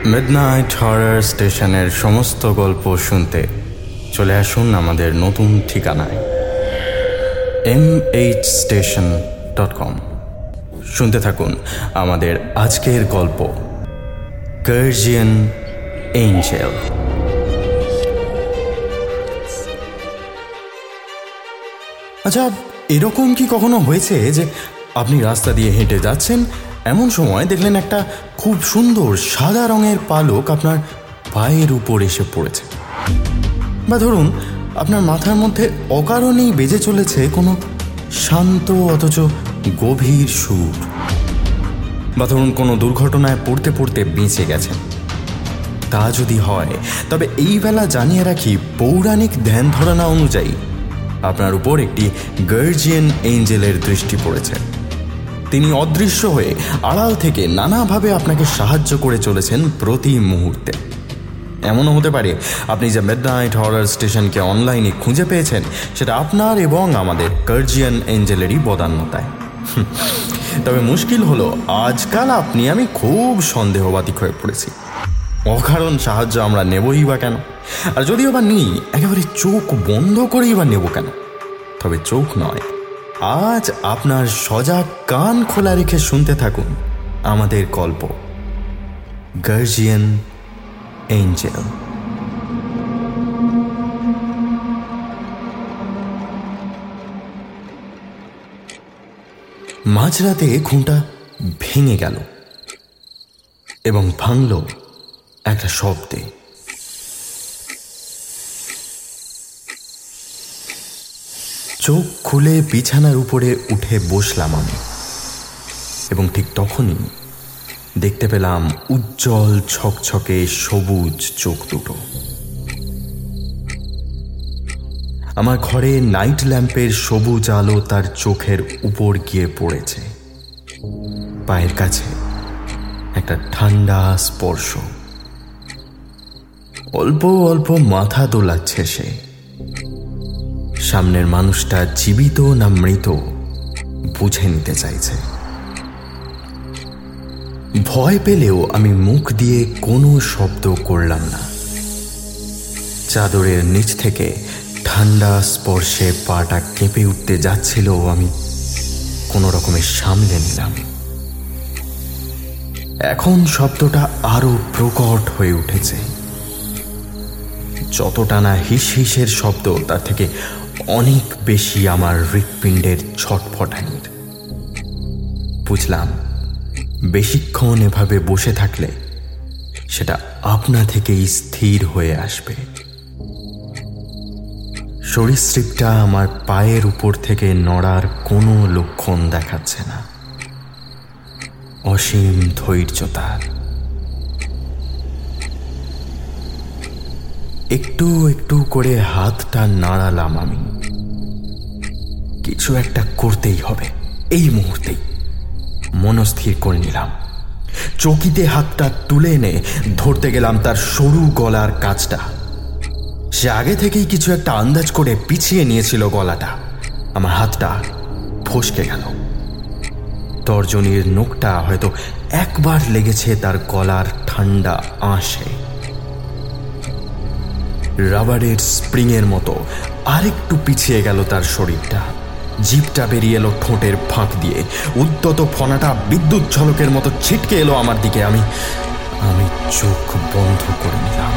Midnight horror স্টেশনের সমস্ত গল্প শুনতে চলে আসুন আমাদের নতুন ঠিকানায় mhstation.com। শুনতে থাকুন আমাদের আজকের গল্প গার্জিয়ান এঞ্জেল। আচ্ছা, এরকম কি কখনো হয়েছে যে আপনি রাস্তা দিয়ে হেঁটে যাচ্ছেন, এমন সময় দেখলেন একটা খুব সুন্দর সাদা রঙের পালক আপনার পায়ের উপর এসে পড়েছে? বা ধরুন আপনার মাথার মধ্যে অকারণেই বেজে চলেছে কোনো শান্ত অথচ গভীর সুর। বা ধরুন কোনো দুর্ঘটনায় পড়তে পড়তে বেঁচে গেছেন। তা যদি হয় তবে এই বেলা জানিয়ে রাখি, পৌরাণিক ধ্যান ধারণা অনুযায়ী আপনার উপর একটি গার্জিয়ান এঞ্জেলের দৃষ্টি পড়েছে। তিনি অদৃশ্য হয়ে আড়াল থেকে নানাভাবে আপনাকে সাহায্য করে চলেছেন প্রতি মুহূর্তে। এমনও হতে পারে আপনি যে মিডনাইট হরর স্টেশনকে অনলাইনে খুঁজে পেয়েছেন সেটা আপনার এবং আমাদের গার্জিয়ান এঞ্জেলেরই বদান্যতায়। তবে মুশকিল হলো, আজকাল আমি খুব সন্দেহবাদী হয়ে পড়েছি। অকারণ সাহায্য আমরা নেবই বা কেন? আর যদিও বা নিই, একেবারে চোখ বন্ধ করেই বা নেব কেন? তবে চোখ নয়, আজ আপনার সজাগ কান খোলা রেখে শুনতে থাকুন আমাদের গল্প গার্জিয়ান এঞ্জেল। মাঝরাতে ঘুমটা ভেঙে গেল এবং ভাঙল একটা শব্দে। চোখ খুলে বিছানার উপরে উঠে বসলাম আমি, এবং ঠিক তখনই দেখতে পেলাম উজ্জ্বল ছকছকে সবুজ চোখ দুটো। আমার ঘরে নাইট ল্যাম্পের সবুজ আলো তার চোখের উপর গিয়ে পড়েছে। পায়ের কাছে একটা ঠান্ডা স্পর্শ। অল্প অল্প মাথা দোলাচ্ছে সে। সামনের মানুষটা জীবিত না মৃত বুঝে নিতে চাইছে। ভয় পেলেও আমি মুখ দিয়ে কোনো শব্দ করলাম না। চাদরের নিচ থেকে ঠান্ডা স্পর্শে পাটা কেঁপে উঠতে যাচ্ছিল, আমি কোনো রকমে সামলে নিলাম। এখন শব্দটা আরো প্রকট হয়ে উঠেছে। যতটা না হিস হিসের শব্দ, তার থেকে অনেক বেশি আমার হৃৎপিণ্ডের ছটফটানির। বুঝলাম, বেশিক্ষণ এভাবে বসে থাকলে সেটা আপনা থেকেই স্থির হয়ে আসবে। সরীসৃপটা আমার পায়ের উপর থেকে নড়ার কোনো লক্ষণ দেখাচ্ছে না। অসীম ধৈর্য তার। একটু একটু করে হাতটা নাড়ালাম আমি। কিছু একটা করতেই হবে এই মুহূর্তেই, মনস্থির করে নিলাম। চকিতে হাতটা তুলে এনে ধরতে গেলাম তার সরু গলার কাছটা। সে আগে থেকেই কিছু একটা আন্দাজ করে পিছিয়ে নিয়েছিল গলাটা। আমার হাতটা ফসকে গেল। তর্জনীর নখটা হয়তো একবার লেগেছে তার গলার ঠান্ডা আঁশে। রাবারের স্প্রিংয়ের মতো আরেকটু পিছিয়ে গেল তার শরীরটা। জিভটা বেরিয়ে এলো ঠোঁটের ফাঁক দিয়ে। উদ্যত ফনাটা বিদ্যুৎ ঝলকের মতো ছিটকে এলো আমার দিকে। আমি চোখ বন্ধ করে নিলাম।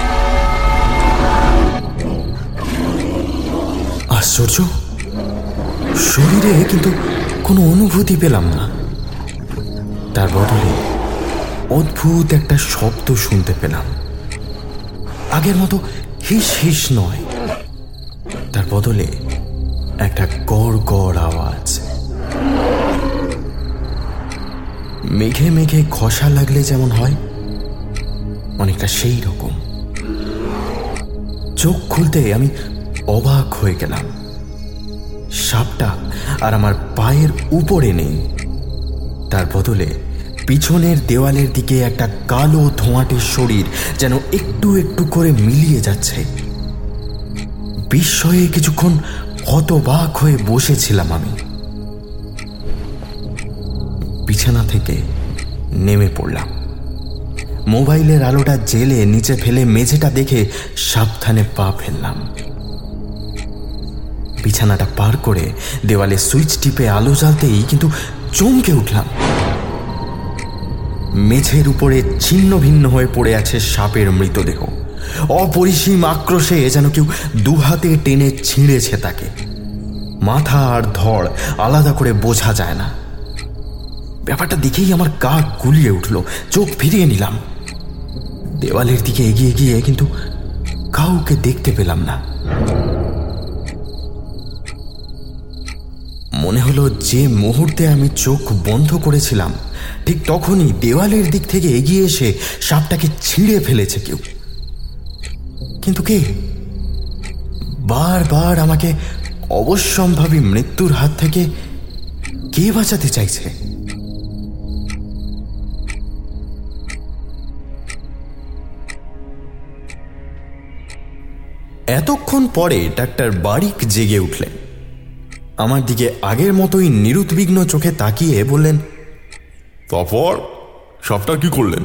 আশ্চর্য, শরীরে কিন্তু কোনো অনুভূতি পেলাম না। তার বদলে অদ্ভুত একটা শব্দ শুনতে পেলাম। আগের মতো হিস হিস নয়, তার বদলে একটা গড় গড় আওয়াজ। মেঘে মেঘে ঘষা লাগলে যেমন হয়, অনেকটা সেই রকম। চোখ খুলতে আমি অবাক হয়ে গেলাম। সাপটা আর আমার পায়ের উপরে নেই। তার বদলে পিছনের দেওয়ালের দিকে একটা কালো ধোঁয়াটে শরীর যেন একটু একটু করে মিলিয়ে যাচ্ছে। বিস্ময়ে কিছুক্ষণ হতবাক হয়ে বসেছিলাম আমি। বিছানা থেকে নেমে পড়লাম। মোবাইলের আলোটা জেলে নিচে ফেলে মেঝেটা দেখে সাবধানে পা ফেললাম। বিছানাটা পার করে দেওয়ালে সুইচ টিপে আলো জ্বালতেই কিন্তু চমকে উঠলাম। মেঝের উপরে ছিন্ন ভিন্ন হয়ে পড়ে আছে সাপের মৃতদেহ। অপরিসীম আক্রোশে যেন কেউ দুহাতে টেনে ছিঁড়েছে তাকে। মাথা আর ধড় আলাদা করে বোঝা যায় না। ব্যাপারটা দেখেই আমার গা গুলিয়ে উঠল। চোখ ফিরিয়ে নিলাম। দেওয়ালের দিকে এগিয়ে গিয়ে কিন্তু কাউকে দেখতে পেলাম না। মনে হলো যে মুহূর্তে আমি চোখ বন্ধ করেছিলাম ঠিক তখনই দেওয়ালের দিক থেকে এগিয়ে এসে সাপটাকে ছিঁড়ে ফেলেছে কেউ। কিন্তু কে? বারবার আমাকে অবশ্যম্ভাবী মৃত্যুর হাত থেকে কে বাঁচাতে চাইছে? এতক্ষণ পরে ডাক্তার বারিক জেগে উঠলেন। আমার দিকে আগের মতোই নিরুদ্বিগ্ন চোখে তাকিয়ে বললেন, তারপর সাপটা কি করলেন?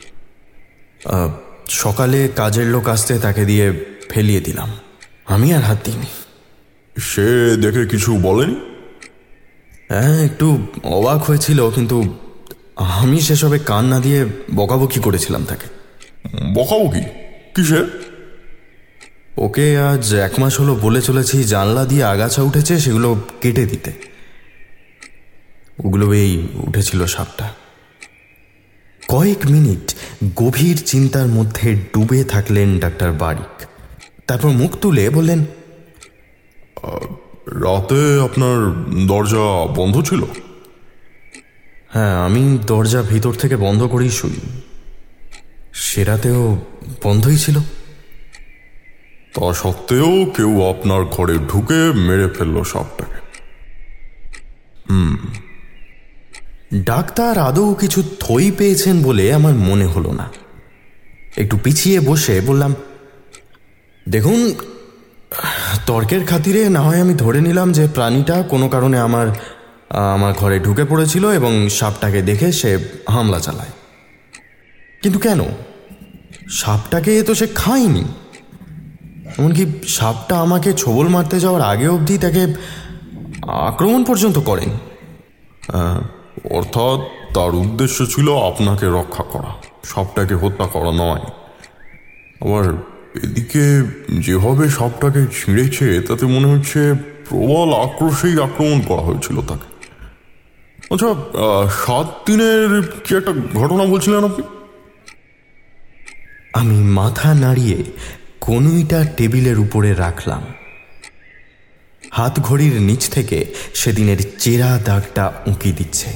সকালে কাজের লোক আসতে তাকে দিয়ে ফেলিয়ে দিলাম। আমি আর হাত দিইনি। সে দেখে কিছু বলেনি? হ্যাঁ, একটু অবাক হয়েছিল, কিন্তু আমি সেসবে কান না দিয়ে বকাবকি করেছিলাম তাকে। বকাবকি কিসে? ওকে আজ 1 মাস হলো বলে চলেছি জানলা দিয়ে আগাছা উঠেছে সেগুলো কেটে দিতে। ওগুলোই উঠেছিল সাপটা। কয়েক মিনিট গভীর চিন্তার মধ্যে ডুবে থাকলেন ডাক্তার বারিক। তারপর মুখ তুলে বললেন, রাতে আপনার দরজা বন্ধ ছিল? হ্যাঁ, আমি দরজা ভিতর থেকে বন্ধ করেই শুই। সে রাতেও বন্ধই ছিল। তা সত্ত্বেও কেউ আপনার ঘরে ঢুকে মেরে ফেললো সাপটাকে। ডাক্তার আদৌ কিছু থই পেয়েছেন বলে আমার মনে হলো না। একটু পিছিয়ে বসে বললাম, দেখুন, তর্কের খাতিরে না হয় আমি ধরে নিলাম যে প্রাণীটা কোনো কারণে আমার ঘরে ঢুকে পড়েছিল এবং সাপটাকে দেখে সে হামলা চালায়। কিন্তু কেন? সাপটাকে তো সে খায়নি। এমনকি সাপটা আমাকে ছোবল মারতে যাওয়ার আগে অবধি তাকে আক্রমণ পর্যন্ত করেন। অর্থাৎ তার উদ্দেশ্য ছিল আপনাকে রক্ষা করা, সাপটাকে হত্যা করা নয়। আবার এদিকে যেভাবে সাপটাকে ছিঁড়েছে তাতে মনে হচ্ছে প্রবল আক্রোশেই আক্রমণ করা হয়েছিল তাকে। আচ্ছা, 7 দিনের কি একটা ঘটনা বলছিলেন আপনি? আমি মাথা নাড়িয়ে কনুইটা টেবিলের উপরে রাখলাম। হাত ঘড়ির নিচ থেকে সেদিনের চেরা দাগটা উঁকি দিচ্ছে।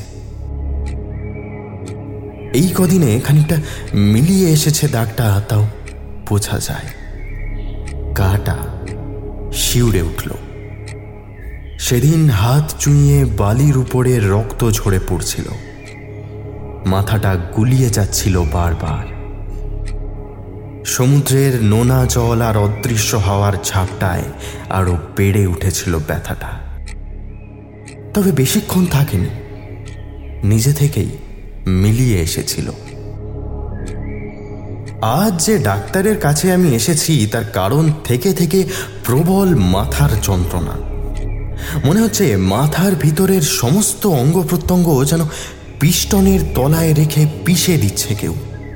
এই কদিনে খানিকটা মিলিয়ে এসেছে দাগটা, তাও বোঝা যায়। গাটা শিউরে উঠল। সেদিন হাত চুইয়ে বালির উপরে রক্ত ঝরে পড়ছিল। মাথাটা গুলিয়ে যাচ্ছিল বারবার। সমুদ্রের নোনা জল আর অদৃশ্য হাওয়ার ঝাপটায় আরো বেড়ে উঠেছিল ব্যথাটা। তবে বেশিক্ষণ থাকেনি, নিজে থেকেই মিলিয়ে এসেছিল। আজ যে ডাক্তারের কাছে আমি এসেছি তার কারণ থেকে থেকে প্রবল মাথার যন্ত্রণা। মনে হচ্ছে মাথার ভিতরের সমস্ত অঙ্গ প্রত্যঙ্গ যেন পিস্টনের তলায় রেখে পিষে দিচ্ছে কেউ।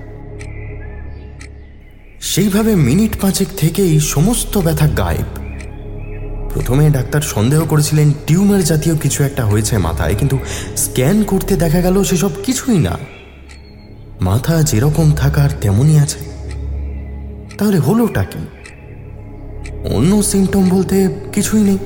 সেইভাবে মিনিট 5 থেকেই সমস্ত ব্যথা গায়েব। প্রথমে ডাক্তার সন্দেহ করেছিলেন টিউমার জাতীয় কিছু একটা হয়েছে মাথায়, কিন্তু স্ক্যান করতে দেখা গেল সেসব কিছুই না। মাথা যেরকম থাকার তেমনই আছে। তাহলে হলোটা কি? অন্য সিমটম বলতে কিছুই নেই।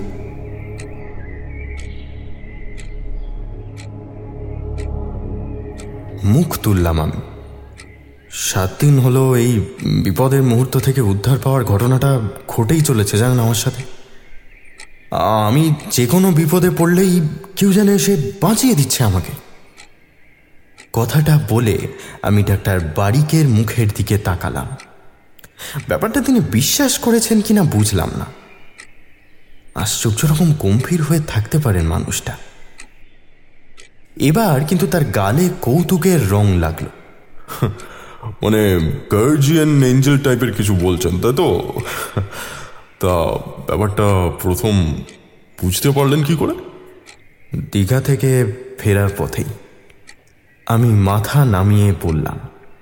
মুখ তুললাম আমি। 7 দিন হলো এই বিপদের মুহূর্ত থেকে উদ্ধার পাওয়ার ঘটনাটা ঘটেই চলেছে জানেন আমার সাথে। আমি যে কোনো বিপদে পড়লেই কেউ যেন এসে বাঁচিয়ে দিচ্ছে আমাকে। কথাটা বলে আমি ডাক্তার বারিকের মুখের দিকে তাকালাম। ব্যাপারটা তিনি বিশ্বাস করেছেন কিনা বুঝলাম না। আশ্চর্য রকম গম্ভীর হয়ে থাকতে পারেন মানুষটা। এবার কিন্তু তার গালে কৌতুকের রং লাগলো। মানে গার্জিয়ান এঞ্জেল টাইপের কিছু বলছেন, তাই তো? তা ব্যাপারটা প্রথম বুঝতে পারলেন কি করে? দীঘা থেকে ফেরার পথেই আমি মাথা নামিয়ে পড়লাম।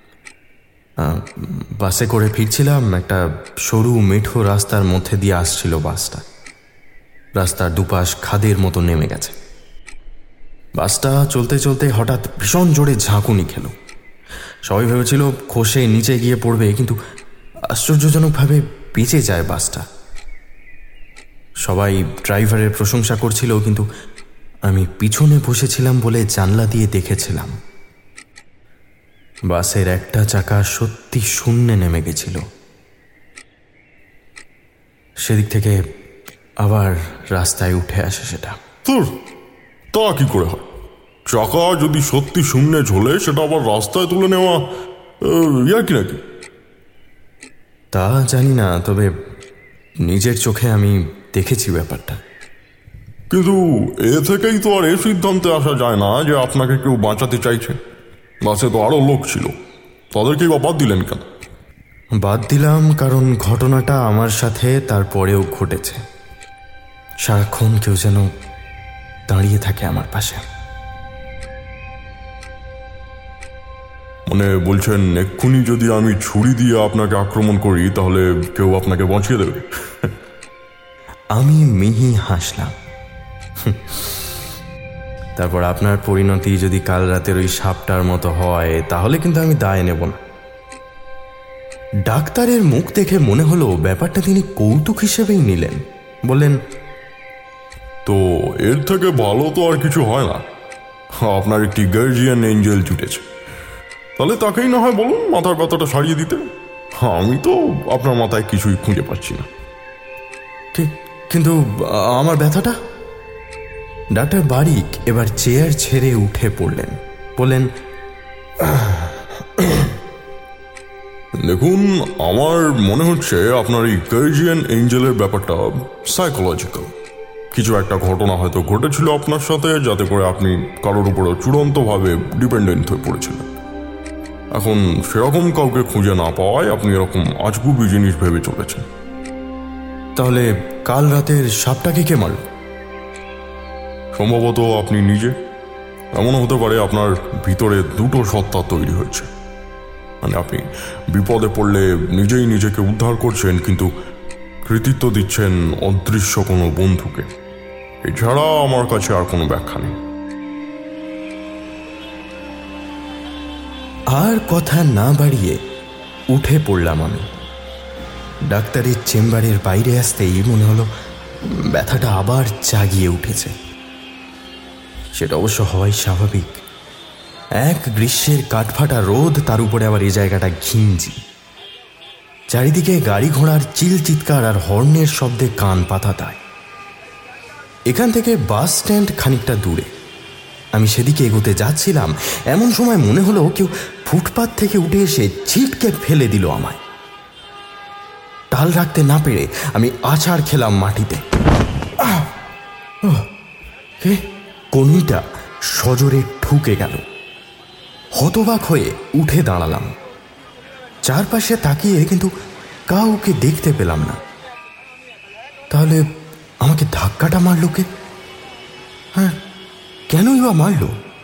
বাসে করে ফিরছিলাম, একটা সরু মেঠো রাস্তার মধ্যে দিয়ে আসছিল বাসটা। রাস্তার দুপাশ খাদের মতো নেমে গেছে। বাসটা চলতে চলতে হঠাৎ ভীষণ জোরে ঝাঁকুনি খেল। সবাই ভেবেছিল খসে নিচে গিয়ে পড়বে, কিন্তু আশ্চর্যজনকভাবে বেঁচে যায় বাসটা। সবাই ড্রাইভারের প্রশংসা করছিল, কিন্তু আমি পিছনে বসেছিলাম বলে জানলা দিয়ে দেখেছিলাম বাসের একটা চাকা সত্যি শূন্যে নেমে গেছিল। সেদিক থেকে আবার রাস্তায় উঠে আসে সেটা। তা কি করে হয়? চাকা যদি সত্যি শূন্যে ঝোলে, সেটা আবার রাস্তায় তুলে নেওয়া ইয়ার কি নাকি? তা জানি না, তবে নিজের চোখে আমি দেখেছি ব্যাপারটা। কিন্তু এ থেকেই তো আর এ সিদ্ধান্তে আসা যায় না যে আপনাকে কেউ বাঁচাতে চাইছে। বাসে তো আরো লোক ছিল, তাদেরকেই বা বাদ দিলেন কেন? বাদ দিলাম কারণ ঘটনাটা আমার সাথে তারপরেও ঘটেছে। সারাক্ষণ কেউ যেন দাঁড়িয়ে থাকে আমার পাশে। মানে বলছেন এক্ষুনি যদি আমি ছুরি দিয়ে আপনাকে আক্রমণ করি, তাহলে কেউ আপনাকে বাঁচিয়ে দেবে? আমি মিহি হাসলাম। তারপর আপনার পরিণতি যদি কাল রাতের ওই সাপটার মতো হয়, তাহলে কিন্তু আমি দায় নেব না। ডাক্তারের মুখ দেখে মনে হলো ব্যাপারটা তিনি কৌতুক হিসেবেই নিলেন। বললেন, তো এর থেকে ভালো তো আর কিছু হয় না। আপনার একটি গার্জিয়ান এঞ্জেল জুটেছে, তাহলে তাকেই না হয় বলুন মাথার ব্যথাটা সারিয়ে দিতে। আমি তো আপনার মাথায় কিছুই খুঁজে পাচ্ছি না। ঠিক, কিন্তু আমার ব্যথাটা? ডাক্তার বারিক এবার চেয়ার ছেড়ে উঠে পড়লেন। বললেন, দেখুন, আমার মনে হচ্ছে আপনার এই গার্জিয়ান এঞ্জেলের ব্যাপারটা সাইকোলজিক্যাল। কিছু একটা ঘটনা হয়তো ঘটেছিল আপনার সাথে, যাতে করে আপনি কারোর উপরে চূড়ান্তভাবে ডিপেন্ডেন্ট হয়ে পড়েছিলেন। এখন সেরকম কাউকে খুঁজে না পাওয়ায় আপনি এরকম আজগুবি জিনিস ভেবে চলেছেন। তাহলে কাল রাতের সাপটাকে কে মারল? সম্ভবত আপনি নিজে। এমনও হতে পারে আপনার ভিতরে দুটো সত্তা তৈরি হয়েছে। মানে আপনি বিপদে পড়লে নিজেই নিজেকে উদ্ধার করছেন, কিন্তু কৃতিত্ব দিচ্ছেন অদৃশ্য কোনো বন্ধুকে। এছাড়া আমার কাছে আর কোনো ব্যাখ্যা নেই। আর কথা না বাড়িয়ে উঠে পড়লাম আমি। ডাক্তারের চেম্বারের বাইরে আসতেই মনে হলো ব্যথাটা আবার জাগিয়ে উঠেছে। সেটা অবশ্য হওয়াই স্বাভাবিক। এক গ্রীষ্মের কাঠফাটা রোদ, তার উপরে আবার এই জায়গাটা ঘিঞ্জি। চারিদিকে গাড়ি ঘোড়ার চিল চিৎকার আর হর্নের শব্দে কান পাতা দেয়। এখান থেকে বাস স্ট্যান্ড খানিকটা দূরে। আমি সেদিকে এগোতে যাচ্ছিলাম, এমন সময় মনে হলো কেউ ফুটপাত থেকে উঠে এসে ছিটকে ফেলে দিল আমায়। টাল রাখতে না পেরে আমি আছাড় খেলাম মাটিতে। কনুইটা সজোরে ঠুকে গেল। হতবাক হয়ে উঠে দাঁড়ালাম। চারপাশে তাকিয়ে কিন্তু কাউকে দেখতে পেলাম না। তাহলে আমাকে ধাক্কাটা মারল কে? হ্যাঁ, কেনই বা মারল?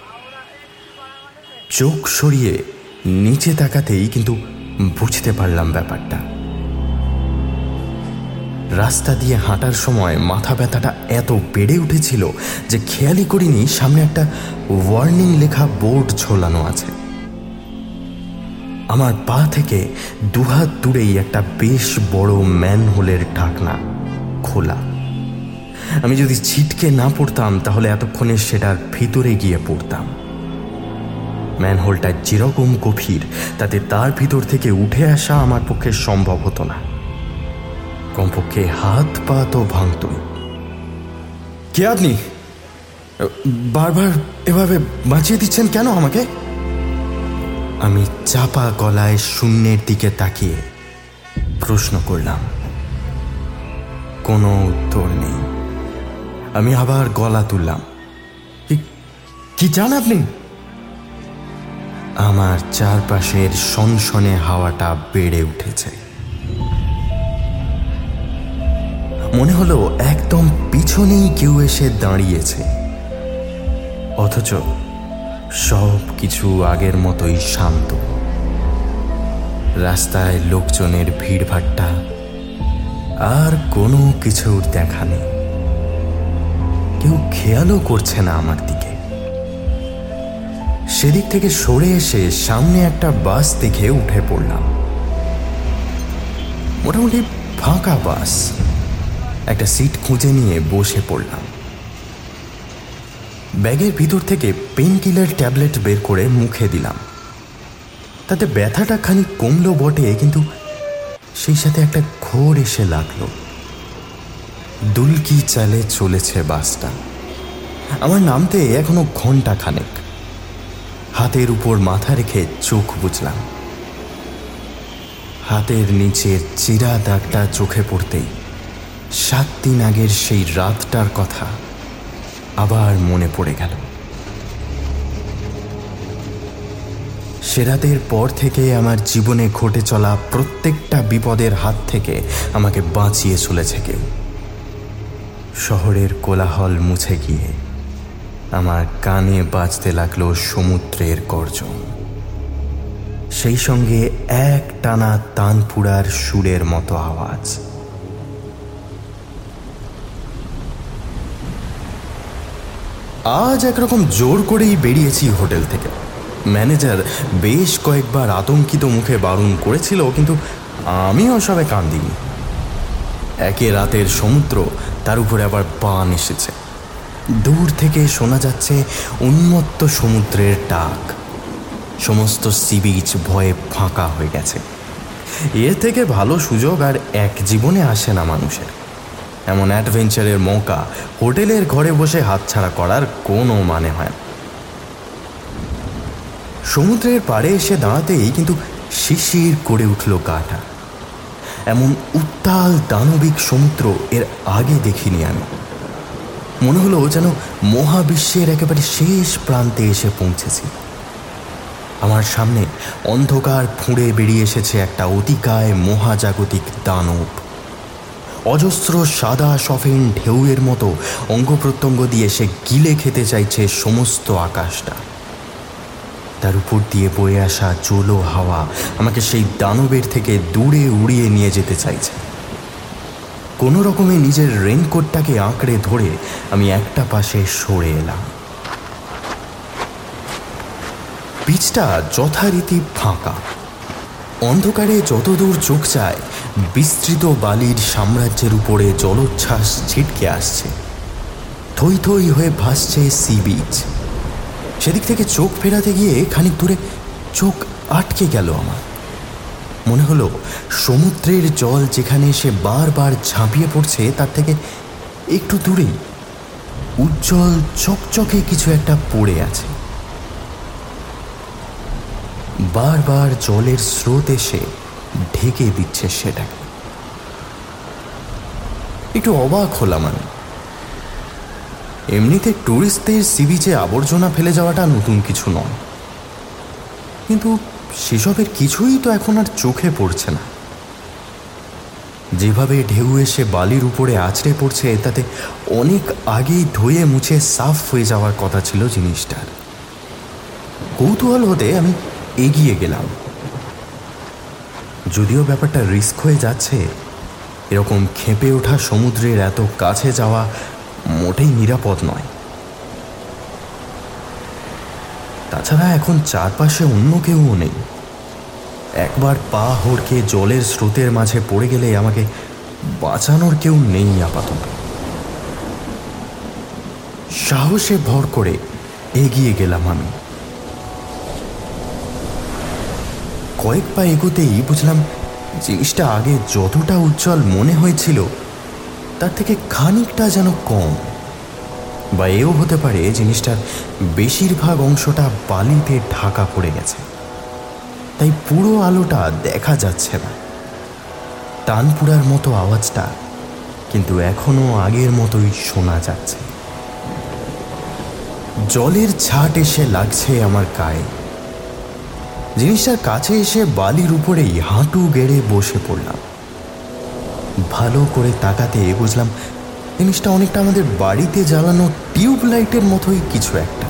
চোখ সরিয়ে নিচে তাকাতেই কিন্তু বুঝতে পারলাম ব্যাপারটা। রাস্তা দিয়ে হাঁটার সময় মাথা ব্যথাটা এত বেড়ে উঠেছিল যে খেয়ালই করিনি সামনে একটা ওয়ার্নিং লেখা বোর্ড ঝোলানো আছে। আমার পা থেকে দুহাত দূরেই একটা বেশ বড় ম্যানহোলের ঢাকনা খোলা। আমি যদি ছিটকে না পড়তাম তাহলে এতক্ষণে সেটার ভিতরে গিয়ে পড়তাম। ম্যানহোলটা যেরকম গভীর, তাতে তার ভিতর থেকে উঠে আসা আমার পক্ষে সম্ভব হতো না। কমপক্ষে হাত পা তো ভাঙতই। কে আপনি? বারবার এভাবে বাঁচিয়ে দিচ্ছেন কেন আমাকে? আমি চাপা গলায় শূন্যের দিকে তাকিয়ে প্রশ্ন করলাম। কোনো উত্তর নেই। আমি আবার গলা তুললাম, কি চান আপনি? আমার চারপাশের সনসনে হাওয়াটা বেড়ে উঠেছে। মনে হলো একদম পিছনেই কেউ এসে দাঁড়িয়েছে, অথচ সব কিছু আগের মতোই শান্ত। রাস্তায় লোকজনের ভিড়ভাট্টা, আর কোনো কিছুর দেখা নেই। কেউ খেয়ালও করছে না আমার দিকে। সেদিক থেকে সরে এসে সামনে একটা বাস দেখে উঠে পড়লাম। মোটামুটি ফাঁকা বাস। একটা সিট খুঁজে নিয়ে বসে পড়লাম। ব্যাগের ভিতর থেকে পেন কিলার ট্যাবলেট বের করে মুখে দিলাম। তাতে ব্যথাটা খানিক কমলো বটে, কিন্তু সেই সাথে একটা ঘোর এসে লাগলো। দুলকি চালে চলেছে বাসটা। আমার নামতে এখনো ঘন্টা খানেক। হাতের উপর মাথা রেখে চোখ বুঝলাম। হাতের নিচের চিরা দাগটা চোখে পড়তেই 7 দিন আগের সেই রাতটার কথা আবার মনে পড়ে গেল। সে রাতের পর থেকে আমার জীবনে ঘটে চলা প্রত্যেকটা বিপদের হাত থেকে আমাকে বাঁচিয়ে চলেছে কেউ। শহরের কোলাহল মুছে গিয়ে আমার কানে বাজতে লাগলো সমুদ্রের গর্জন, সেই সঙ্গে এক টানা তানপুরার সুরের মতো আওয়াজ। আজ একরকম জোর করেই বেরিয়েছি হোটেল থেকে। ম্যানেজার বেশ কয়েকবার আতঙ্কিত মুখে বারণ করেছিল, কিন্তু আমি ওসবে কান দিইনি। একে রাতের সমুদ্র, তার উপরে আবার বান এসেছে। দূর থেকে শোনা যাচ্ছে উন্মত্ত সমুদ্রের ডাক। সমস্ত সি বিচ ভয়ে ফাঁকা হয়ে গেছে। এর থেকে ভালো সুযোগ আর এক জীবনে আসে না মানুষের। এমন অ্যাডভেঞ্চারের মৌকা হোটেলের ঘরে বসে হাতছাড়া করার কোনো মানে হয় না। সমুদ্রের পাড়ে এসে দাঁড়াতেই কিন্তু শিশির করে উঠল গাটা। এমন উত্তাল দানবিক সমুদ্র এর আগে দেখিনি আমি। মনে হলো যেন মহাবিশ্বের একেবারে শেষ প্রান্তে এসে পৌঁছেছি। আমার সামনে অন্ধকার ফুঁড়ে বেরিয়ে এসেছে একটা অতিকায় মহাজাগতিক দানব। অজস্র সাদা সফেন ঢেউয়ের মতো অঙ্গ প্রত্যঙ্গ দিয়ে সে গিলে খেতে চাইছে সমস্ত আকাশটা। তার উপর দিয়ে বয়ে আসা জোলো হাওয়া আমাকে সেই দানবের থেকে দূরে উড়িয়ে নিয়ে যেতে চাইছে। কোনো রকমে নিজের রেইনকোটটাকে আঁকড়ে ধরে আমি একটা পাশে সরে এলাম। বিচটা যথারীতি ফাঁকা। অন্ধকারে যতদূর চোখ যায় বিস্তৃত বালির সাম্রাজ্যের উপরে জলোচ্ছ্বাস ছিটকে আসছে। থই থই হয়ে ভাসছে সি বিচ। সেদিক থেকে চোখ ফেরাতে গিয়ে খানিক দূরে চোখ আটকে গেল আমার। মনে হলো সমুদ্রের জল যেখানে সে বারবার ঝাঁপিয়ে পড়ছে তার থেকে একটু দূরেই উজ্জ্বল চকচকে কিছু একটা পড়ে আছে। বারবার জলের স্রোত এসে ঢেকে দিচ্ছে সেটাকে। একটু অবাক হলাম আমি। এমনিতে টুরিস্টদের সি বিচে আবর্জনা ফেলে যাওয়াটা নতুন কিছু নয়, কিন্তু সেসবের কিছুই তো এখন আর চোখে পড়ছে না। যেভাবে ঢেউ এসে বালির উপরে আছড়ে পড়ছে তাতে অনেক আগেই ধুয়ে মুছে সাফ হয়ে যাওয়ার কথা ছিল জিনিসটার। কৌতূহল হতে আমি এগিয়ে গেলাম। যদিও ব্যাপারটা রিস্ক হয়ে যাচ্ছে, এরকম খেপে ওঠা সমুদ্রের এত কাছে যাওয়া মোটেই নিরাপদ নয়। তাছাড়া এখন চারপাশে অন্য কেউও নেই। একবার পা হড়কে জলের স্রোতের মাঝে পড়ে গেলে আমাকে বাঁচানোর কেউ নেই আপাতত। সাহসে ভর করে এগিয়ে গেলাম আমি। কয়েক পা এগোতেই বুঝলাম জিনিসটা আগে যতটা উজ্জ্বল মনে হয়েছিল তার থেকে খানিকটা যেন কম, বা এও হতে পারে জিনিসটার বেশিরভাগ অংশটা বালিতে ঢাকা পড়ে গেছে, তাই পুরো আলোটা দেখা যাচ্ছে না। তানপুরার মতো আওয়াজটা কিন্তু এখনো আগের মতোই শোনা যাচ্ছে। জলের ছাট এসে লাগছে আমার গায়ে। জিনিসটার কাছে এসে বালির উপরেই হাঁটু গেড়ে বসে পড়লাম। ভালো করে তাকাতে বুঝলাম জিনিসটা অনেকটা আমাদের বাড়িতে জ্বালানো টিউবলাইটের মতোই কিছু একটা,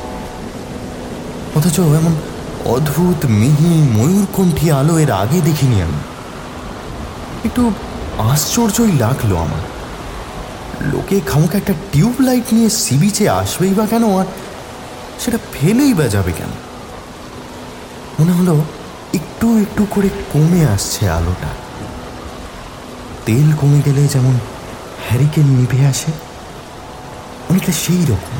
অথচ এমন অদ্ভুত মিহি ময়ূরকণ্ঠী আলো এর আগে দেখিনি আমি। একটু আশ্চর্যই লাগলো আমার। লোকে খামোকা একটা টিউবলাইট নিয়ে সি বিচে আসবেই বা কেন, আর সেটা ফেলেই বা যাবে কেন? মনে হলো একটু একটু করে কমে আসছে আলোটা। তেল কমে গেলে যেমন হ্যারিকেন নিভে আসে, অনেকটা সেই রকম।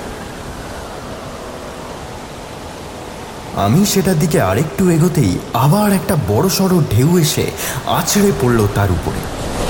আমি সেটার দিকে আরেকটু এগোতেই আবার একটা বড়সড় ঢেউ এসে আছড়ে পড়ল তার উপরে।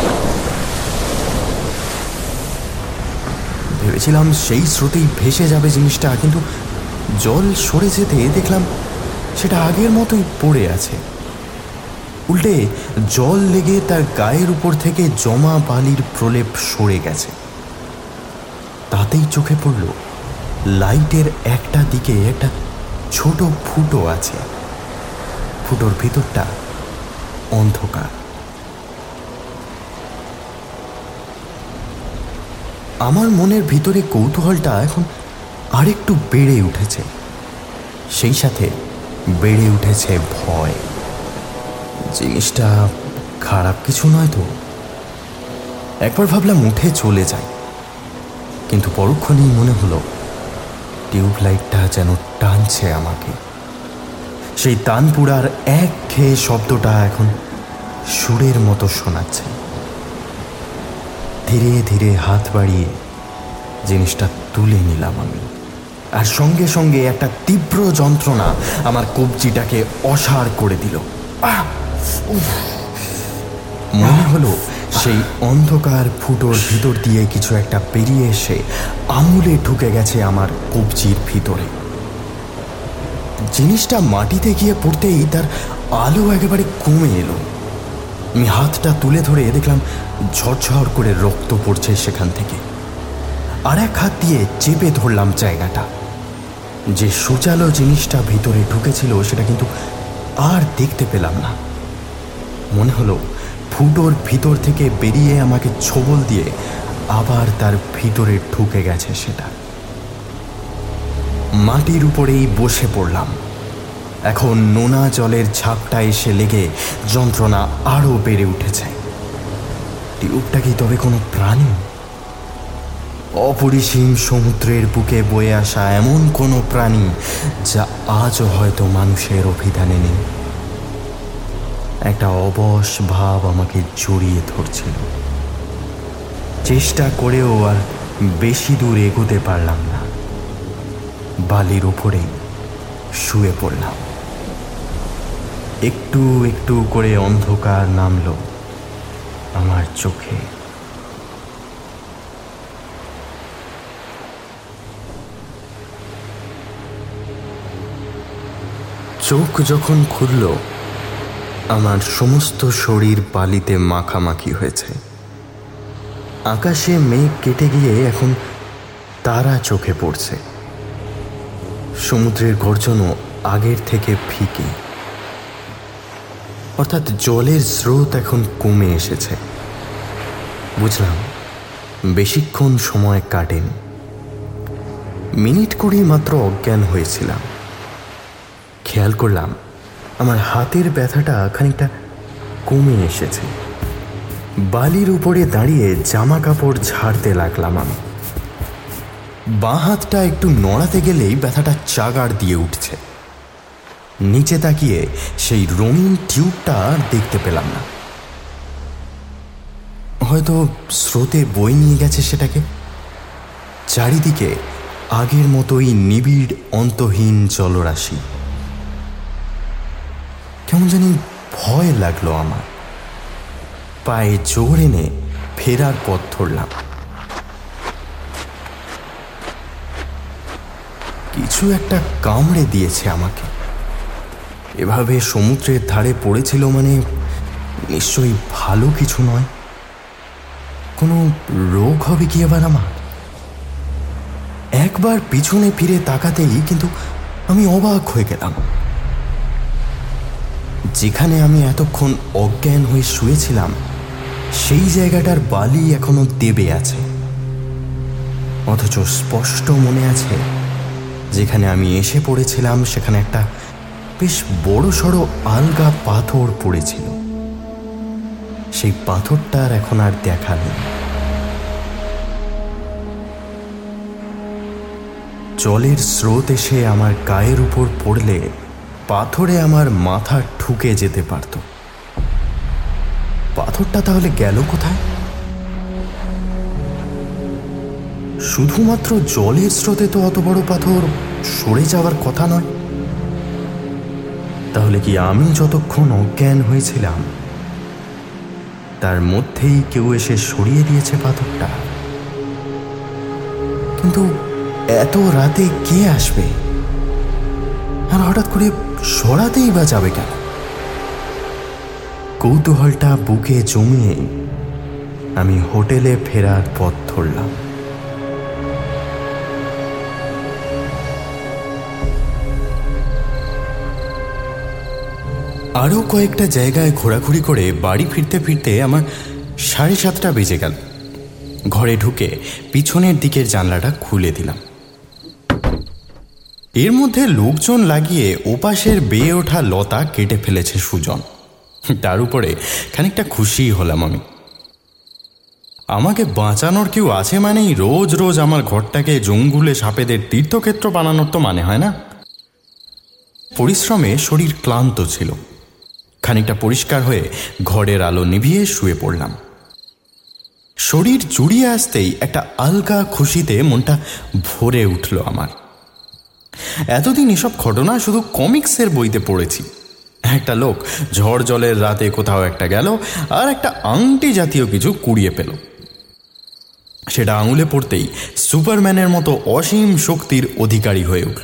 ভেবেছিলাম সেই স্রোতেই ভেসে যাবে জিনিসটা, কিন্তু জল সরে যেতে দেখলাম সেটা আগের মতোই পড়ে আছে। উল্টে জল লেগে তার গায়ের উপর থেকে জমা বালির প্রলেপ সরে গেছে। তাতেই চোখে পড়ল লাইটের একটা দিকে একটা ছোট ফুটো আছে। ফুটোর ভিতরটা অন্ধকার। আমার মনের ভিতরে কৌতূহলটা এখন আরেকটু বেড়ে উঠেছে, সেই সাথে বেড়ে উঠেছে ভয়। জিনিসটা খারাপ কিছু নয় তো? একবার ভাবলাম উঠে চলে যাই, কিন্তু পরক্ষণেই মনে হলো টিউবলাইটটা যেন টানছে আমাকে। সেই তানপুরার একঘেয়ে শব্দটা এখন সুরের মতো শোনাচ্ছে। ধীরে ধীরে হাত বাড়িয়ে জিনিসটা তুলে নিলাম আমি, আর সঙ্গে সঙ্গে একটা তীব্র যন্ত্রণা আমার কবজিটাকে অসাড় করে দিল। মনে হলো সেই অন্ধকার ফুটোর ভিতর দিয়ে কিছু একটা পেরিয়ে এসে আঙুলে ঢুকে গেছে আমার কবজির ভিতরে। জিনিসটা মাটিতে গিয়ে পড়তেই তার আলো একেবারে কমে এলো। আমি হাতটা তুলে ধরে দেখলাম ঝরঝর করে রক্ত পড়ছে সেখান থেকে। আর এক হাত দিয়ে চেপে ধরলাম জায়গাটা। যে সুচালো জিনিসটা ভিতরে ঢুকেছিল সেটা কিন্তু আর দেখতে পেলাম না। মনে হলো ফুটোর ভিতর থেকে বেরিয়ে আমাকে ছোবল দিয়ে আবার তার ভিতরে ঢুকে গেছে সেটা। মাটির উপরেই বসে পড়লাম। এখন নোনা জলের ঝাপটা এসে লেগে যন্ত্রণা আরও বেড়ে উঠেছে। টিউবটা কি তবে কোনো প্রাণী? অপরিসীম সমুদ্রের বুকে বয়ে আসা এমন কোনো প্রাণী যা আজও হয়তো মানুষের অভিধানে নেই? একটা অবশ ভাব আমাকে জড়িয়ে ধরছিল। চেষ্টা করেও আর বেশি দূর এগোতে পারলাম না। বালির উপরে শুয়ে পড়লাম। একটু একটু করে অন্ধকার নামলো আমার চোখে। চোখ যখন খুলল, আমার সমস্ত শরীর বালিতে মাখামাখি হয়েছে। আকাশে মেঘ কেটে গিয়ে এখন তারা চোখে পড়ছে। সমুদ্রের গর্জনও আগের থেকে ফিকে, অর্থাৎ জলের স্রোত এখন কমে এসেছে। বুঝলাম বেশিক্ষণ সময় কাটেনি। মিনিট কুড়ি মাত্র অজ্ঞান হয়েছিলাম। খেয়াল করলাম আমার হাতের ব্যথাটা খানিকটা কমে এসেছে। বালির উপরে দাঁড়িয়ে জামা কাপড় ঝাড়তে লাগলাম আমি। বাঁ হাতটা একটু নড়াতে গেলেই ব্যথাটা চাগাড় দিয়ে উঠছে। নিচে তাকিয়ে সেই রঙিন টিউবটা দেখতে পেলাম না। হয়তো স্রোতে বয়ে নিয়ে গেছে সেটাকে। চারিদিকে আগের মতোই নিবিড় অন্তহীন জলরাশি। কেমন জানি ভয় লাগলো আমার। পায়ে জোর এনে ফেরার পথ ধরলাম। কিছু একটা কামড়ে দিয়েছে আমাকে। এভাবে সমুদ্রের ধারে পড়েছিল মানে নিশ্চয়ই ভালো কিছু নয়। কোনো রোগ হবে কি এবার আমার? একবার পিছনে ফিরে তাকাতেই কিন্তু আমি অবাক হয়ে গেলাম। যেখানে আমি এতক্ষণ অজ্ঞান হয়ে শুয়েছিলাম সেই জায়গাটার বালি এখনো দেবে আছে। অথচ স্পষ্ট মনে আছে যেখানে আমি এসে পড়েছিলাম সেখানে একটা বেশ বড়সড় আলগা পাথর পড়েছিল। সেই পাথরটার এখন আর দেখা নেই। জলের স্রোত এসে আমার গায়ের উপর পড়লে পাথরে আমার মাথা ঠুকে যেতে পারত। পাথরটা তাহলে গেল কোথায়? শুধুমাত্র জলের স্রোতে তো অত বড় পাথর সরে যাওয়ার কথা নয়। তাহলে কি আমি যতক্ষণ অজ্ঞান হয়েছিলাম তার মধ্যেই কেউ এসে সরিয়ে দিয়েছে পাথরটা? কিন্তু এত রাতে কে আসবে আর হঠাৎ করে সরাতেই বা যাবে কেন? কৌতূহলটা বুকে জমিয়ে আমি হোটেলে ফেরার পথ ধরলাম। আরও কয়েকটা জায়গায় ঘোরাঘুরি করে বাড়ি ফিরতে ফিরতে আমার 7:30 বেজে গেল। ঘরে ঢুকে পিছনের দিকের জানলাটা খুলে দিলাম। এর মধ্যে লোকজন লাগিয়ে ওপাশের বেয়ে ওঠা লতা কেটে ফেলেছে সুজন। তার উপরে খানিকটা খুশি হলাম আমি। আমাকে বাঁচানোর কেউ আছে মানেই রোজ রোজ আমার ঘরটাকে জঙ্গলে সাপেদের তীর্থক্ষেত্র বানানোর তো মানে হয় না। পরিশ্রমে শরীর ক্লান্ত ছিল। খানিকটা পরিষ্কার হয়ে ঘরের আলো নিভিয়ে শুয়ে পড়লাম। শরীর জুড়িয়ে আসতেই একটা আলগা খুশিতে মনটা ভরে উঠল আমার। এতদিন এসব ঘটনা শুধু কমিক্সের বইতে পড়েছি। একটা লোক ঝড় জলের রাতে কোথাও একটা গেল আর একটা আংটি জাতীয় কিছু কুড়িয়ে পেল। সেটা আঙুলে পড়তেই সুপারম্যানের মতো অসীম শক্তির অধিকারী হয়ে উঠল।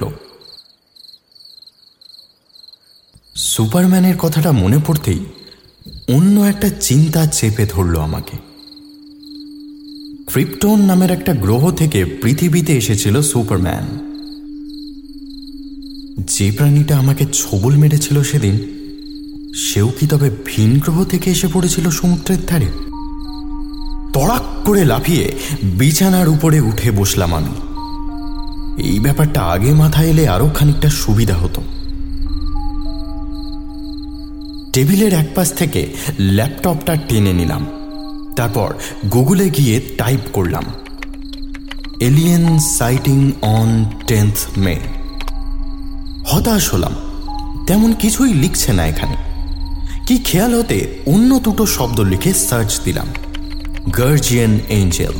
সুপারম্যানের কথাটা মনে পড়তেই অন্য একটা চিন্তা চেপে ধরল আমাকে। ক্রিপ্টন নামের একটা গ্রহ থেকে পৃথিবীতে এসেছিল সুপারম্যান। যে প্রাণীটা আমাকে ছোবল মেরেছিল সেদিন, সেও কি তবে ভিন গ্রহ থেকে এসে পড়েছিল সমুদ্রের ধারে? তড়াক করে লাফিয়ে বিছানার উপরে উঠে বসলাম আমি। এই ব্যাপারটা আগে মাথায় এলে আরো খানিকটা সুবিধা হতো। টেবিলের এক পাশ থেকে ল্যাপটপটা টেনে নিলাম। তারপর গুগলে গিয়ে টাইপ করলাম এলিয়েন সাইটিং অন 10th মে। হতাশ হলাম, তেমন কিছুই লিখছে না এখানে। কি খেয়াল হতে অন্য দুটো শব্দ লিখে সার্চ দিলাম, গার্জিয়ান এঞ্জেল।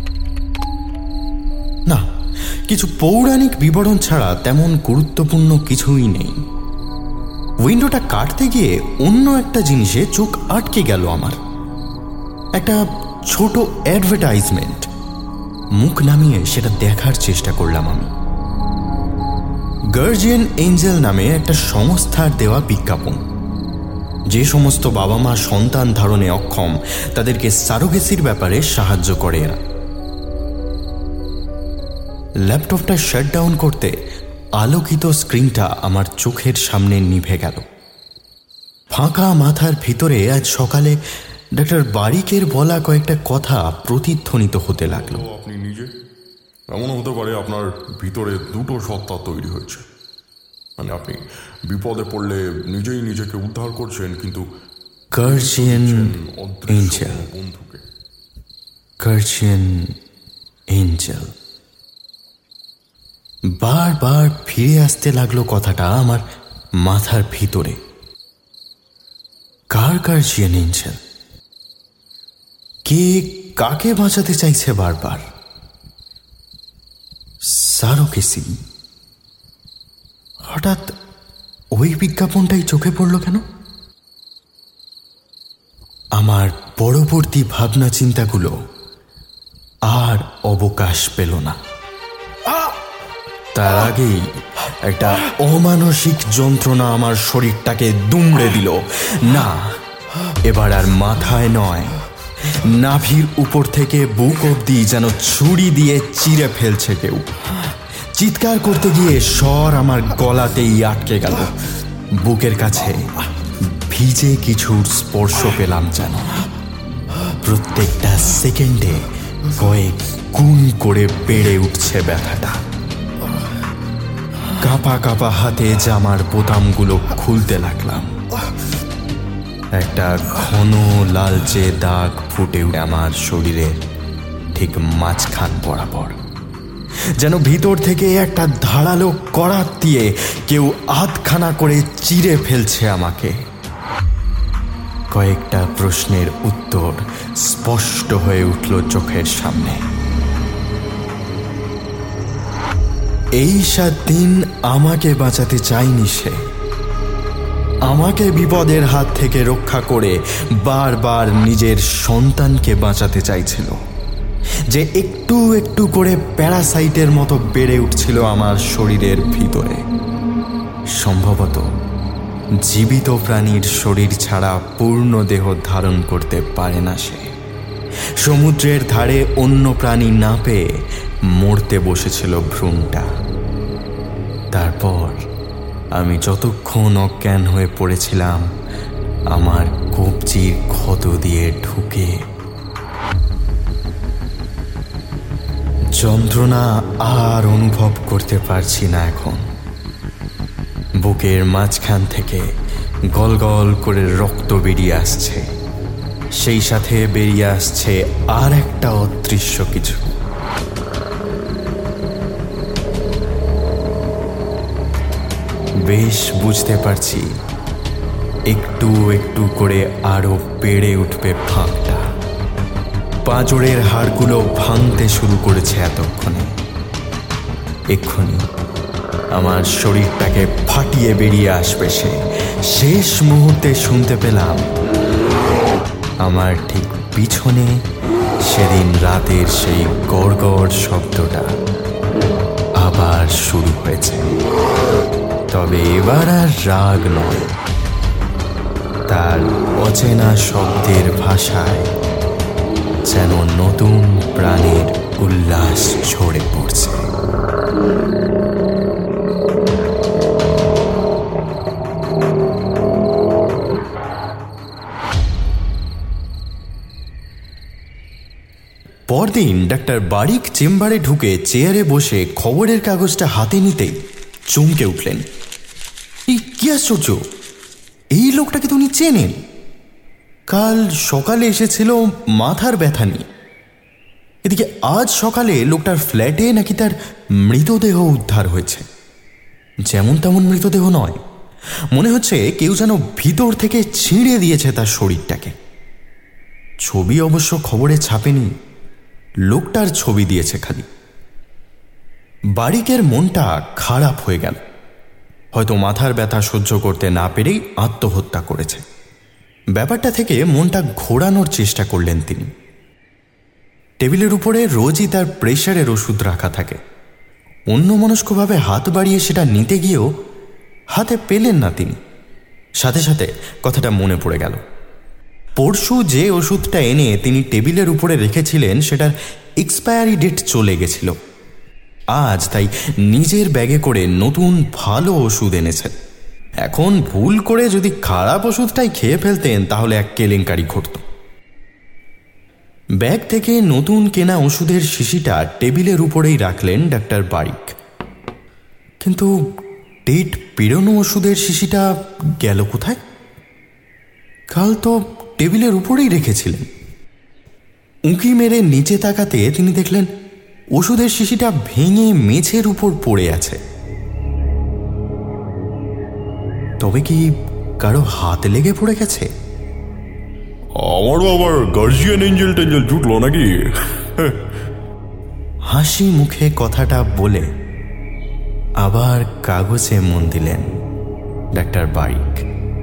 না, কিছু পৌরাণিক বিবরণ ছাড়া তেমন গুরুত্বপূর্ণ কিছুই নেই। উইন্ডোটা কাটতে গিয়ে অন্য একটা জিনিসে চোখ আটকে গেল আমার। একটা ছোট অ্যাডভার্টাইজমেন্ট। মুখ নামিয়ে সেটা দেখার চেষ্টা করলাম আমি। গার্জিয়ান এঞ্জেল নামে একটা সংস্থার দেওয়া বিজ্ঞাপন। যে সমস্ত বাবা মা সন্তান ধারণে অক্ষম তাদেরকে সারোগেসির ব্যাপারে সাহায্য করে এরা। ল্যাপটপটা শাটডাউন করতে আলোকিত স্ক্রিনটা আমার চোখের সামনে নিভে গেল। ফাঁকা মাথার ভিতরে আজ সকালে ডক্টর বারিকের বলা কয়েকটা কথা প্রতিধ্বনিত হতে লাগলো। আপনি নিজে এমন হতে পারে আপনার ভিতরে দুটো সত্তা তৈরি হয়েছে। মানে আপনি বিপদে পড়লে নিজেই নিজেকে উদ্ধার করছেন, কিন্তু গার্জিয়ান এঞ্জেল, বন্ধুকে। Guardian angel. বারবার ফিরে আসতে লাগলো কথাটা আমার মাথার ভিতরে। কার গার্জিয়ান এঞ্জেল? কে কাকে বাঁচাতে চাইছে বারবার? সারোগেসি। হঠাৎ ওই বিজ্ঞাপনটাই চোখে পড়ল কেন? আমার পরবর্তী ভাবনা চিন্তাগুলো আর অবকাশ পেল না। তার আগেই একটা অমানসিক যন্ত্রণা আমার শরীরটাকে দুমড়ে দিল। না, এবার আর মাথায় নয়, নাভির উপর থেকে বুক অবধি যেন ছুরি দিয়ে চিরে ফেলছে কেউ। চিৎকার করতে গিয়ে স্বর আমার গলাতেই আটকে গেল। বুকের কাছে ভিজে কিছুর স্পর্শ পেলাম যেন। প্রত্যেকটা সেকেন্ডে কয়েক গুণ করে বেড়ে উঠছে ব্যথাটা। কাঁপা কাঁপা হাতে জামার বোতামগুলো খুলতে লাগলাম। একটা ঘন লালচে দাগ ফুটে উঠে আমার শরীরের ঠিক মাঝখান বরাবর, যেন ভিতর থেকে একটা ধারালো করাত দিয়ে কেউ আধখানা করে চিরে ফেলছে আমাকে। কয়েকটা প্রশ্নের উত্তর স্পষ্ট হয়ে উঠল চোখের সামনে। এই 7 দিন আমাকে বাঁচাতে চায়নি সে, আমাকে বিপদের হাত থেকে রক্ষা করে বারবার নিজের সন্তানকে বাঁচাতে চাইছিল, যে একটু একটু করে প্যারাসাইটের মতো বেড়ে উঠছিল আমার শরীরের ভিতরে। সম্ভবত জীবিত প্রাণীর শরীর ছাড়া পূর্ণ দেহ ধারণ করতে পারে না সে। সমুদ্রের ধারে অন্য প্রাণী না পেয়ে মরতে বসেছিল ভ্রূণটা। তারপর আমি যতক্ষণ অজ্ঞান হয়ে পড়েছিলাম, আমার কবজির ক্ষত দিয়ে ঢুকে যন্ত্রণা আর অনুভব করতে পারছি না এখন। বুকের মাঝখান থেকে গল গল করে রক্ত বেরিয়ে আসছে, সেই সাথে বেরিয়ে আসছে আর একটা অদৃশ্য কিছু। বেশ বুঝতে পারছি একটু একটু করে আরো বেড়ে উঠবে ফাঁকটা। পাঁজরের হাড়গুলো ভাঙতে শুরু করেছে এতক্ষণে। এক্ষুনি আমার শরীরটাকে ফাটিয়ে বেরিয়ে আসবে সে। শেষ মুহূর্তে শুনতে পেলাম আমার ঠিক পিছনে সেদিন রাতের সেই গড়গড় শব্দটা আবার শুরু হয়েছে। তবে এবার আর রাগ নয়, তার অচেনা শব্দের ভাষায় যেন নতুন প্রাণের উল্লাস ঝরে পড়ছে। পরদিন ডাক্তার বারিক চেম্বারে ঢুকে চেয়ারে বসে খবরের কাগজটা হাতে নিতেই চমকে উঠলেন। এই কি আশ্চর্য, এই লোকটাকে তো উনি চেনেন। কাল সকালে এসেছিল মাথার ব্যথা নিয়ে। এদিকে আজ সকালে লোকটার ফ্ল্যাটে নাকি তার মৃতদেহ উদ্ধার হয়েছে। যেমন তেমন মৃতদেহ নয়, মনে হচ্ছে কেউ যেন ভিতর থেকে ছিঁড়ে দিয়েছে তার শরীরটাকে। ছবি অবশ্য খবরে ছাপেনি, লোকটার ছবি দিয়েছে খালি। বারিকের মনটা খারাপ হয়ে গেল। হয়তো মাথার ব্যথা সহ্য করতে না পেরেই আত্মহত্যা করেছে। ব্যাপারটা থেকে মনটা ঘোরানোর চেষ্টা করলেন তিনি। টেবিলের উপরে রোজই তার প্রেশারের ওষুধ রাখা থাকে। অন্যমনস্কভাবে হাত বাড়িয়ে সেটা নিতে গিয়েও হাতে পেলেন না তিনি। সাথে সাথে কথাটা মনে পড়ে গেল। পরশু যে ওষুধটা এনে তিনি টেবিলের উপরে রেখেছিলেন সেটার এক্সপায়ারি ডেট চলে গেছিল। আজ তাই নিজের ব্যাগে করে নতুন ভালো ওষুধ এনেছেন। এখন ভুল করে যদি খারাপ ওষুধটাই খেয়ে ফেলতেন তাহলে এক কেলেঙ্কারি ঘটত। ব্যাগ থেকে নতুন কেনা ওষুধের শিশিটা টেবিলের উপরেই রাখলেন ডাক্তার বারিক। কিন্তু ডেট পেরোনো ওষুধের শিশিটা গেল কোথায়? কাল তো টেবিলের উপরেই রেখেছিলেন। উঁকি মেরে নিচে তাকাতে তিনি দেখলেন ওষুধের শিশিটা ভেঙে মেঝের উপর পড়ে আছে। তবে কি কারো হাত লেগে পড়ে গেছে? আমারও আবার গার্জিয়ান এঞ্জেল টেঞ্জেল জুটলো নাকি? হাসি মুখে কথাটা বলে আবার কাগজে মন দিলেন ডাক্তার বারিক।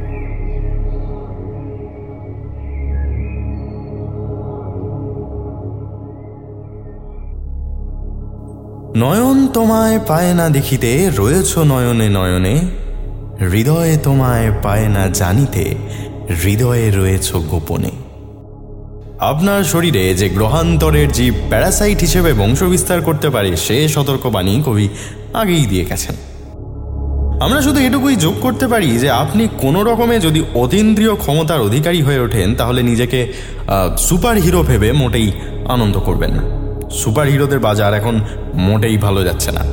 নয়ন তোমায় পায় না দেখিতে, রয়েছ নয়নে নয়নে, হৃদয়ে তোমায় পায় না জানিতে, হৃদয়ে রয়েছ গোপনে। আপনার শরীরে যে গ্রহান্তরের জীব প্যারাসাইট হিসেবে বংশবিস্তার করতে পারে সে সতর্কবাণী কবি আগেই দিয়ে গেছেন। আমরা শুধু এটুকুই যোগ করতে পারি যে আপনি কোনো রকমে যদি অতীন্দ্রিয় ক্ষমতার অধিকারী হয়ে ওঠেন তাহলে নিজেকে সুপার হিরো ভেবে মোটেই আনন্দ করবেন না। সুপার হিরোদের বাজার এখন মোটেই ভালো যাচ্ছে না।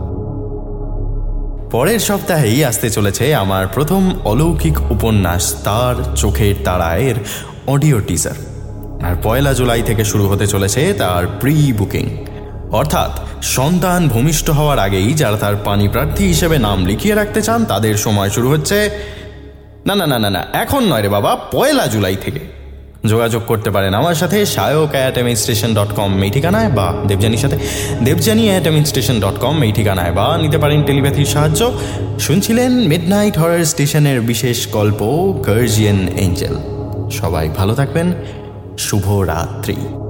পরের সপ্তাহেই আসতে চলেছে আমার প্রথম অলৌকিক উপন্যাস তার চোখের তারায়ের অডিও টিজার, আর 1 জুলাই থেকে শুরু হতে চলেছে তার প্রি বুকিং, অর্থাৎ সন্তান ভূমিষ্ঠ হওয়ার আগেই যারা তার পানি প্রার্থী হিসেবে নাম লিখিয়ে রাখতে চান তাদের সময় শুরু হচ্ছে না না না না না এখন নয় রে বাবা, 1 জুলাই থেকে। যোগাযোগ করতে পারেন আমার সাথে sayok@mstation.com এই ঠিকানায়, বা দেবযানীর সাথে devjani@mstation.com এই ঠিকানায়, বা নিতে পারেন টেলিপ্যাথির সাহায্য। শুনছিলেন মিডনাইট হরর স্টেশনের বিশেষ গল্প গার্জিয়ান এঞ্জেল। সবাই ভালো থাকবেন, শুভরাত্রি।